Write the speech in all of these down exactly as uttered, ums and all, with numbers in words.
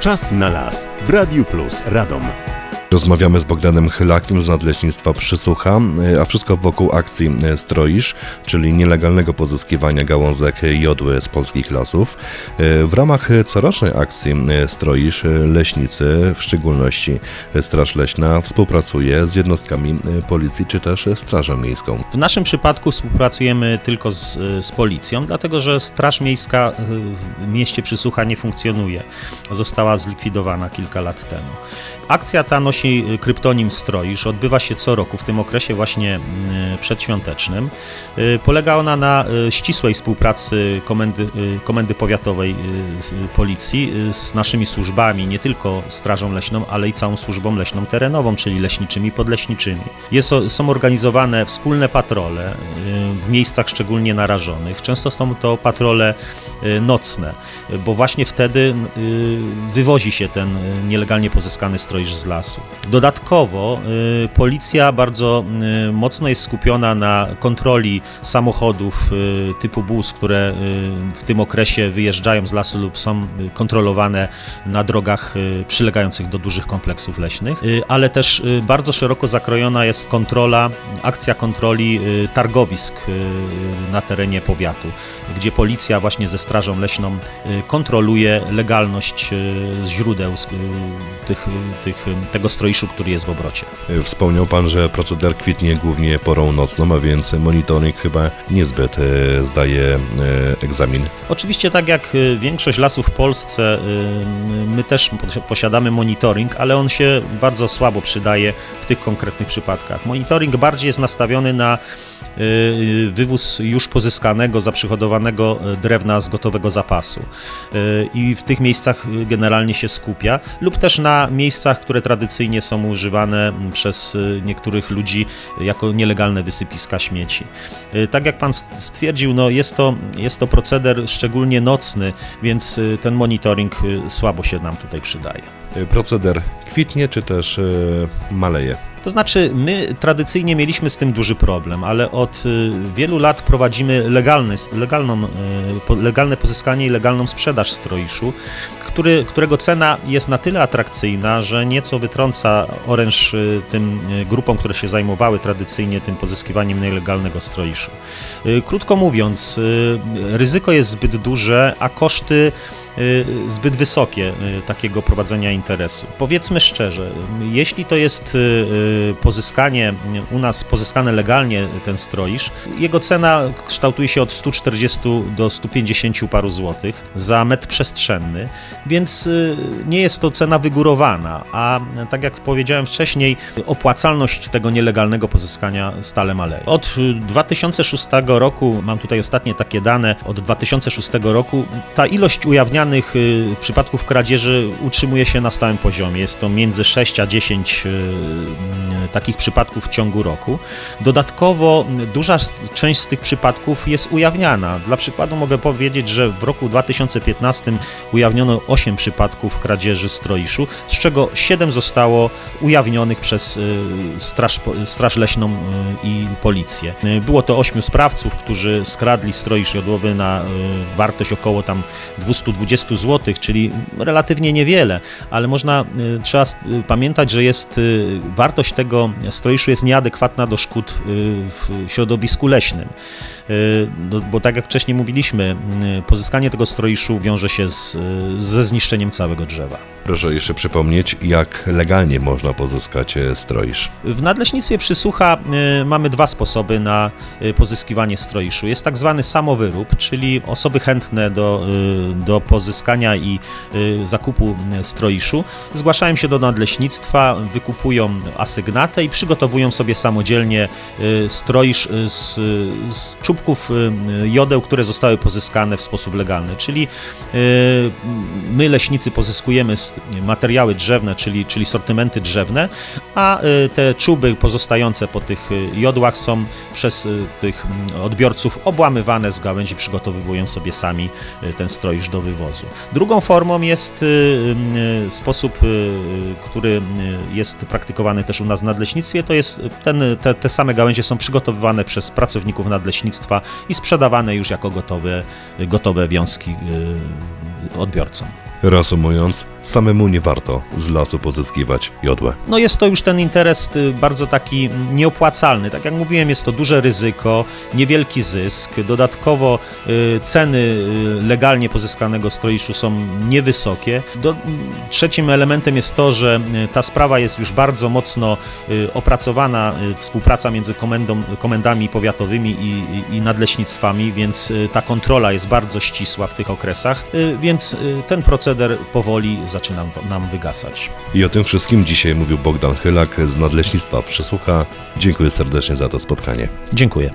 Czas na las w Radiu Plus Radom. Rozmawiamy z Bogdanem Chylakiem z Nadleśnictwa Przysłucha, a wszystko wokół akcji Stroisz, czyli nielegalnego pozyskiwania gałązek jodły z polskich lasów. W ramach corocznej akcji Stroisz leśnicy, w szczególności Straż Leśna, współpracuje z jednostkami policji czy też Strażą Miejską. W naszym przypadku współpracujemy tylko z, z policją, dlatego że Straż Miejska w mieście Przysłucha nie funkcjonuje. Została zlikwidowana kilka lat temu. Akcja ta nosi kryptonim Stroisz, odbywa się co roku w tym okresie właśnie przedświątecznym. Polega ona na ścisłej współpracy Komendy, Komendy Powiatowej Policji z naszymi służbami, nie tylko Strażą Leśną, ale i całą służbą leśną terenową, czyli leśniczymi i podleśniczymi. Jest, są organizowane wspólne patrole w miejscach szczególnie narażonych. Często są to patrole nocne, bo właśnie wtedy wywozi się ten nielegalnie pozyskany Stroisz z lasu. Dodatkowo y, policja bardzo y, mocno jest skupiona na kontroli samochodów y, typu bus, które y, w tym okresie wyjeżdżają z lasu lub są y, kontrolowane na drogach y, przylegających do dużych kompleksów leśnych, y, ale też y, bardzo szeroko zakrojona jest kontrola, akcja kontroli y, targowisk y, na terenie powiatu, gdzie policja właśnie ze Strażą Leśną y, kontroluje legalność y, źródeł y, tych Tych, tego stroiszu, który jest w obrocie. Wspomniał Pan, że proceder kwitnie głównie porą nocną, a więc monitoring chyba niezbyt e, zdaje e, egzamin. Oczywiście tak jak większość lasów w Polsce, my też posiadamy monitoring, ale on się bardzo słabo przydaje w tych konkretnych przypadkach. Monitoring bardziej jest nastawiony na wywóz już pozyskanego, zaprzyhodowanego drewna z gotowego zapasu i w tych miejscach generalnie się skupia, lub też na miejscach, które tradycyjnie są używane przez niektórych ludzi jako nielegalne wysypiska śmieci. Tak jak Pan stwierdził, no jest to, jest to proceder szczególnie nocny, więc ten monitoring słabo się nam tutaj przydaje. Proceder kwitnie czy też maleje? To znaczy, my tradycyjnie mieliśmy z tym duży problem, ale od wielu lat prowadzimy legalny, legalną, legalne pozyskanie i legalną sprzedaż stroiszu, który, którego cena jest na tyle atrakcyjna, że nieco wytrąca oręż tym grupom, które się zajmowały tradycyjnie tym pozyskiwaniem nielegalnego stroiszu. Krótko mówiąc, ryzyko jest zbyt duże, a koszty zbyt wysokie takiego prowadzenia interesu. Powiedzmy szczerze, jeśli to jest pozyskanie u nas, pozyskane legalnie ten stroisz, jego cena kształtuje się od stu czterdziestu do stu pięćdziesięciu paru złotych za metr przestrzenny, więc nie jest to cena wygórowana, a tak jak powiedziałem wcześniej, opłacalność tego nielegalnego pozyskania stale maleje. Od dwa tysiące szóstego roku, mam tutaj ostatnie takie dane, od dwa tysiące szóstego roku ta ilość ujawnianych przypadków kradzieży utrzymuje się na stałym poziomie. Jest to między sześć a dziesięć takich przypadków w ciągu roku. Dodatkowo duża część z tych przypadków jest ujawniana. Dla przykładu mogę powiedzieć, że w roku dwa tysiące piętnastym ujawniono osiem przypadków kradzieży stroiszu, z czego siedem zostało ujawnionych przez Straż, Straż Leśną i Policję. Było to ośmiu sprawców, którzy skradli stroisz jodłowy na wartość około tam dwieście dwadzieścia złotych, czyli relatywnie niewiele, ale można, trzeba pamiętać, że jest wartość tego stroiszu jest nieadekwatna do szkód w środowisku leśnym. No, bo tak jak wcześniej mówiliśmy, pozyskanie tego stroiszu wiąże się z, ze zniszczeniem całego drzewa. Proszę jeszcze przypomnieć, jak legalnie można pozyskać stroisz. W Nadleśnictwie Przysłucha mamy dwa sposoby na pozyskiwanie stroiszu. Jest tak zwany samowyrób, czyli osoby chętne do, do pozyskania i zakupu stroiszu zgłaszają się do Nadleśnictwa, wykupują asygnatę i przygotowują sobie samodzielnie stroisz z, z czubków jodeł, które zostały pozyskane w sposób legalny. Czyli my, leśnicy, pozyskujemy materiały drzewne, czyli, czyli sortymenty drzewne, a te czuby pozostające po tych jodłach są przez tych odbiorców obłamywane z gałęzi, przygotowują sobie sami ten stroisz do wywozu. Drugą formą jest sposób, który jest praktykowany też u nas w nadleśnictwie, to jest ten, te, te same gałęzie są przygotowywane przez pracowników nadleśnictwa i sprzedawane już jako gotowe, gotowe wiązki odbiorcom. Reasumując, samemu nie warto z lasu pozyskiwać jodłę. No jest to już ten interes y, bardzo taki nieopłacalny. Tak jak mówiłem, jest to duże ryzyko, niewielki zysk. Dodatkowo y, ceny y, legalnie pozyskanego stroiszu są niewysokie. Do, y, trzecim elementem jest to, że y, ta sprawa jest już bardzo mocno y, opracowana, y, współpraca między komendą, komendami powiatowymi i, i, i nadleśnictwami, więc y, ta kontrola jest bardzo ścisła w tych okresach, y, więc y, ten proceder powoli zaczyna nam wygasać. I o tym wszystkim dzisiaj mówił Bogdan Chylak z Nadleśnictwa Przysucha. Dziękuję serdecznie za to spotkanie. Dziękuję.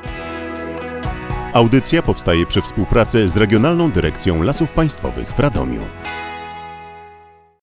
Audycja powstaje przy współpracy z Regionalną Dyrekcją Lasów Państwowych w Radomiu.